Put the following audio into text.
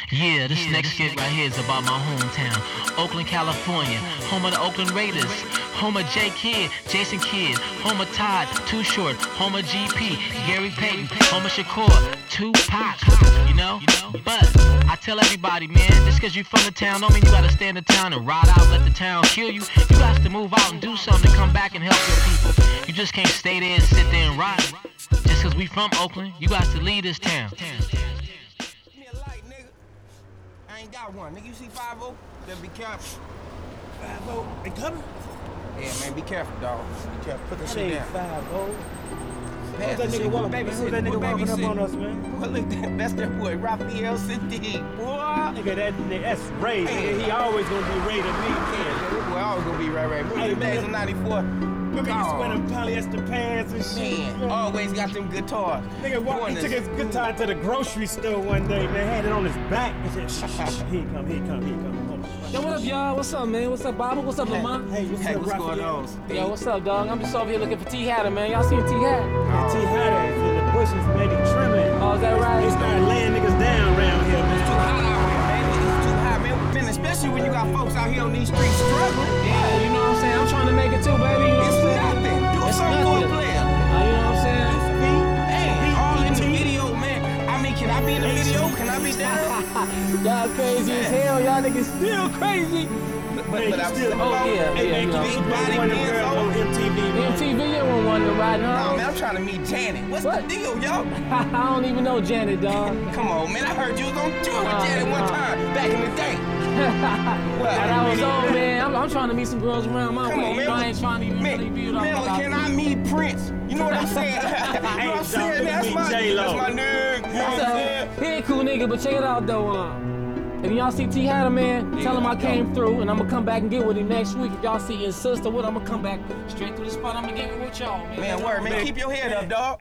Yeah, this next skit right here is about my hometown, Oakland, California, home of the Oakland Raiders, home of J. Kidd, Jason Kidd, home of Todd, Too Short, home of GP, Gary Payton, home of Shakur, Tupac, you know? But I tell everybody, man, just cause you from the town don't mean you gotta stay in the town and ride out, let the town kill you. You got to move out and do something and come back and help your people. You just can't stay there and sit there and ride. Just cause we from Oakland, you got to leave this town. I ain't got one. Nigga, you see 5-0? Better be careful. 5-0. They coming? Yeah, man, be careful, dog. Be careful. Put the shit down. 5-0. Pass Who's that nigga walking? baby Who's that nigga walking up on us, man? Well, look, that's that boy, Raphael Sadiq, boy. Nigga, that's Ray. Hey. He always gonna be Ray to me. Yeah, that boy always gonna be Ray. Remember the days of 94? Remember he used to wear them polyester pants and shit? Man, always got them guitars. Nigga, he took his guitar to the grocery store one day, man, had it on his back, and said, shh, here he come. Yo, what up, y'all? What's up, man? What's up, Bobby? What's up, Lamont? Hey, what's going on? Yo, what's up, dog? I'm just over here looking for T Hatter, man. Y'all seen T Hatter? T Hatter is in the bushes, man, he trimming. Oh, is that right? They started laying niggas down around here, man. It's too hot out here, man. It's too hot, man. Especially when you got folks out here on these streets struggling. Yeah, you know what I'm saying? I'm trying to make it too, baby. You know It's what I'm saying? nothing. Do It's something for a nothing. player. You know what I'm saying? Hey, all in the video, man. I mean, can I be in the video? Can I be down? Y'all crazy as hell. Y'all niggas still crazy. But I'm still you know. Big body on MTV, man. MTV, you won't want to ride, No, huh? man, I'm trying to meet Janet. What's the deal, yo? I don't even know Janet, dog. Come on, man. I heard you was on tour with Janet one time back in the day. Well, that was old, man. I'm trying to meet some girls around my Come way. on, You know, man. I ain't trying to even really be Man, can I meet Prince? You know what I'm saying? You know what I'm saying? That's my nigga. You know what I'm saying? He ain't cool nigga, but check it out though. If y'all see T Hatter, man, tell him I came through and I'm gonna come back and get with him next week. If y'all see his sister, I'm gonna come back straight through the spot. I'm gonna get with y'all, man. Man, word, man. Keep your head up, dog.